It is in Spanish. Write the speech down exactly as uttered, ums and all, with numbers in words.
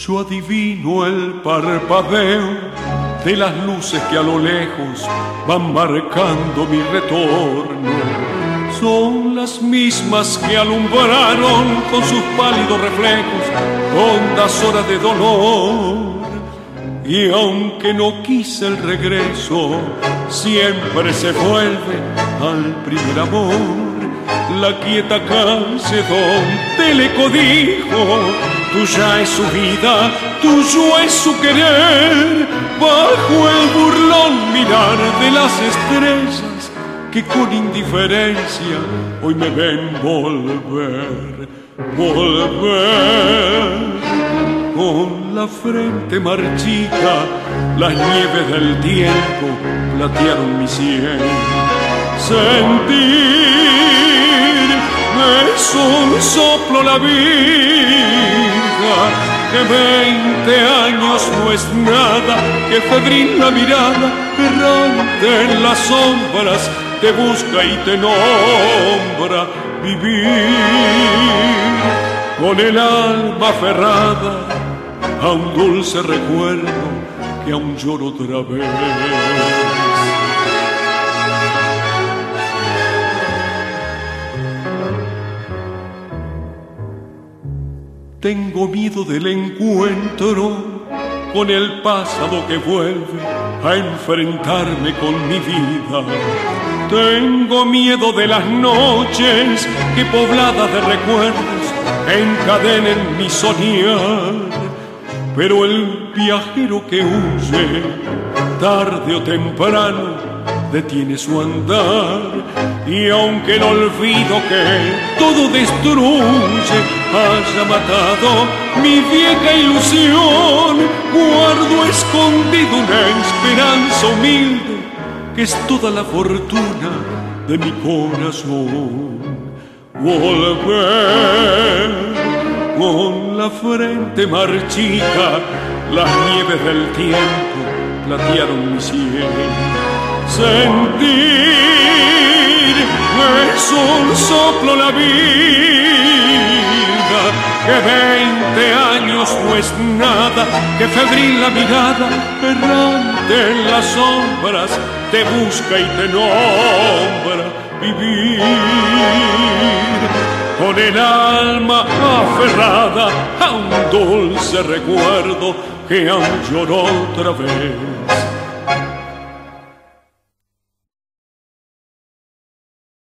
Yo adivino el parpadeo de las luces que a lo lejos van marcando mi retorno. Son las mismas que alumbraron con sus pálidos reflejos hondas horas de dolor. Y aunque no quise el regreso, siempre se vuelve al primer amor. La quieta calle donde le codijo, tuya es su vida, tuyo es su querer. Bajo el burlón mirar de las estrellas que con indiferencia hoy me ven volver, volver. Con la frente marchita, las nieves del tiempo platearon mi sien. Sentir es un soplo la vida, que veinte años no es nada, que febril la mirada errante en las sombras te busca y te nombra. Vivir con el alma aferrada a un dulce recuerdo que aún lloro otra vez. Tengo miedo del encuentro con el pasado que vuelve a enfrentarme con mi vida. Tengo miedo de las noches que pobladas de recuerdos encadenen mi soñar. Pero el viajero que huye, tarde o temprano, detiene su andar. Y aunque el olvido que todo destruye haya matado mi vieja ilusión, guardo escondido una esperanza humilde que es toda la fortuna de mi corazón. Volver con la frente marchita, las nieves del tiempo platearon mi sien. Sentir es un soplo la vida, que veinte años no es nada, que febril la mirada errante en las sombras te busca y te nombra. Vivir con el alma aferrada a un dulce recuerdo que aún lloró otra vez.